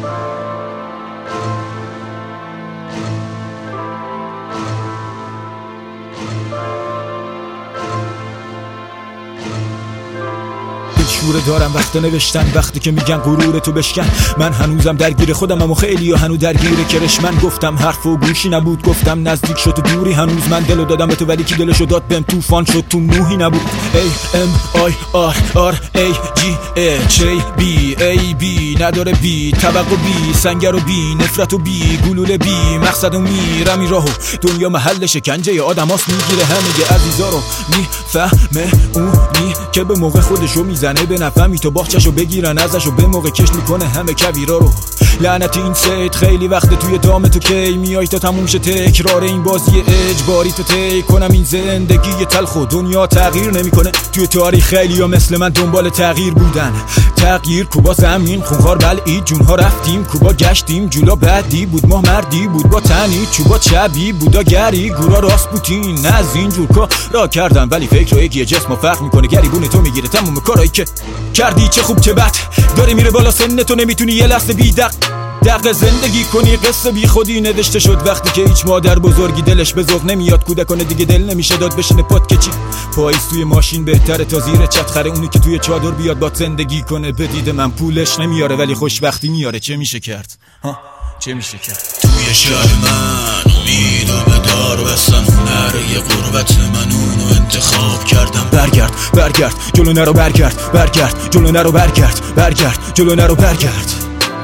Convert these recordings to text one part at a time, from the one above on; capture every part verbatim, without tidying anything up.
شوره دارم وقتا نوشتن، وقتی که میگن غرور تو بشکن. من هنوزم درگیر خودم اما خیلی ها هنو درگیر کرش. من گفتم حرف و گوشی نبود، گفتم نزدیک شد تو دوری. هنوز من دلو دادم به تو ولی کی دلشو داد بهم طوفان شد تو نوحی نبود. A M I R R A G H A B A B نداره بی طبق و بی سنگر و بی نفرت و بی گلوله بی مقصد و میرم این راهو. دنیا محل شکنجه آدم هاست، میگیره همه عزیزا رو. میفهمه اونی که به موقع خودشو میزنه به نفهمی تو باخچشو بگیرن ازشو به موقع کش میکنه همه کویرا رو. لعنت این سیت خیلی وقت توی دام تو کی میای تا تموم شه تکرار این بازی اجباری تو طی کنم. این زندگی تلخ و دنیا تغییر نمیکنه. توی تاریخ خیلی ها مثل من دنبال تغییر بودن. تغییر کوبا زمین خونخوار بلعید جونها رفتیم کوبا گشتیم جولا بعدی بود ماه مردی بود با تنی چوبا چبی بودا گری گورا راست بوتین. نه از اینجور کارا کردم ولی فکر و یکی جسم فرق میکنه. گریبون تو میگیره تموم کارایی که کردی. چه خوب چه بد داره میره بالا سن تو نمیتونی یه لحظه بی دق دق زندگی کنی. قصه بی خودی نوشته شد وقتی که هیچ مادر بزرگی دلش به ذوق نمیاد کودکانه دیگه دل نمیشه داد بشینه پات که چی. پاییز توی ماشین بهتره تا زیر چت خره. اونی که توی چادر بیاد با زندگی کنه. به دید من پولش نمیاره ولی خوشبختی میاره. چه میشه کرد ها چه میشه کرد؟ توی شهر من امید و بدار بستن هنر یه قربت من اونو انتخاب کردم. برگرد برگرد جلو نرو برگرد برگرد جلو نرو برگرد برگرد جلو نرو برگرد.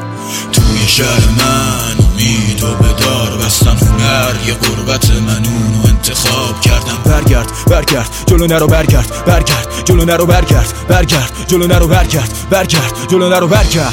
توی شهر من امید و بدار بستن هنر یه قربت من اونو انتخاب کردم. برگرد برگرد جلو نرو برگرد برگرد جلو نرو برگرد برگرد جلو نرو برگرد برگرد جلو نرو برگرد.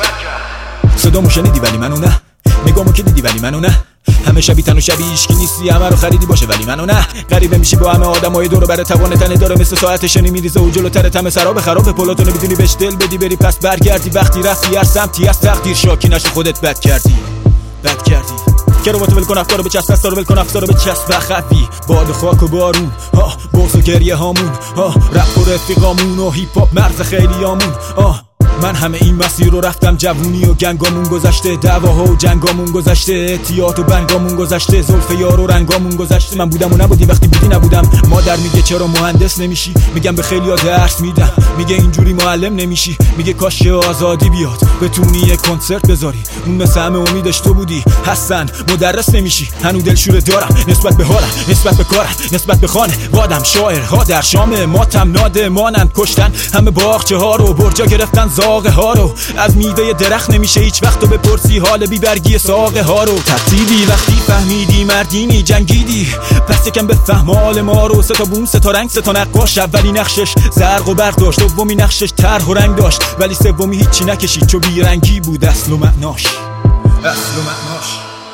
صدامو شنیدی ولی منو نه، نگامو که دیدی ولی منو نه. همه شبیه تن و شبیه ایشکی نیستی، همه رو خریدی باشه ولی منو نه. غریبه میشی با همه آدمای دور و بر توان تنه داره مثل ساعت شنی میریزه و جلوتر تم سراب خراب پلاتو نمیتونی بهش دل بدی بری پس برگردی. وقتی رفتی هر سمتی از تقدیر شاکی نشو خودت بد کردی بد کردی. کرواتو ول کن افکارو به چسب دستارو ول کن افسارو به چسب بخوی. باد خاک و بارون ها بغض و گریه هامون ها رپ و رفیقامون و هیپ هاپ مرز خیلیامون. آه من همه این مسیر رو رفتم. جوونی و گنگامون گذشته، دعواها و جنگامون گذشته، اعتیاد و بنگامون گذشته، زلف یار و رنگامون گذشته. من بودم و نبودی وقتی بودی نبودم. مادر میگه چرا مهندس نمیشی، میگم به خیلیا درس میدم. میگه اینجوری معلم نمیشی، میگه کاش آزادی بیاد بتونی یه کنسرت بذاری. اون مثل همه امیدش تو بودی حسن مدرس نمیشی. هنو دلشوره دارم نسبت به حالم نسبت به کارم نسبت به خانه وادم. شاعرها در شام ماتم ناده مانند کشتن همه باغچه ها رو برجا گرفتن ساقه ها رو. از میوه درخت نمیشه هیچ وقت تو بپرسی حال بیبرگی ساقه ها رو. ترتیبی وقتی فهمیدی مردینی جنگیدی پس یکم بفهم حال ما رو. سه تا بوم سه تا رنگ سه تا نقاش. اولی نقشش زرق و برق داشت، دومی نقشش طرح و رنگ داشت، ولی سومی هیچی نکشید چو بیرنگی بود اصل و معناش اصل و معناش.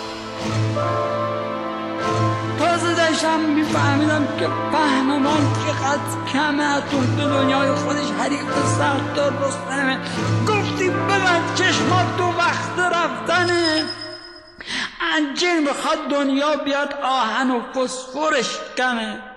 تازه داشتم میفهمیدم که فهم من چقدر کمه. تو دنیای خودش حریف سخت دار رستمه. گفتی ببند چشمات تو وقت رفتنه. انجین بخواد دنیا بیاد آهن و فسفرش کمه.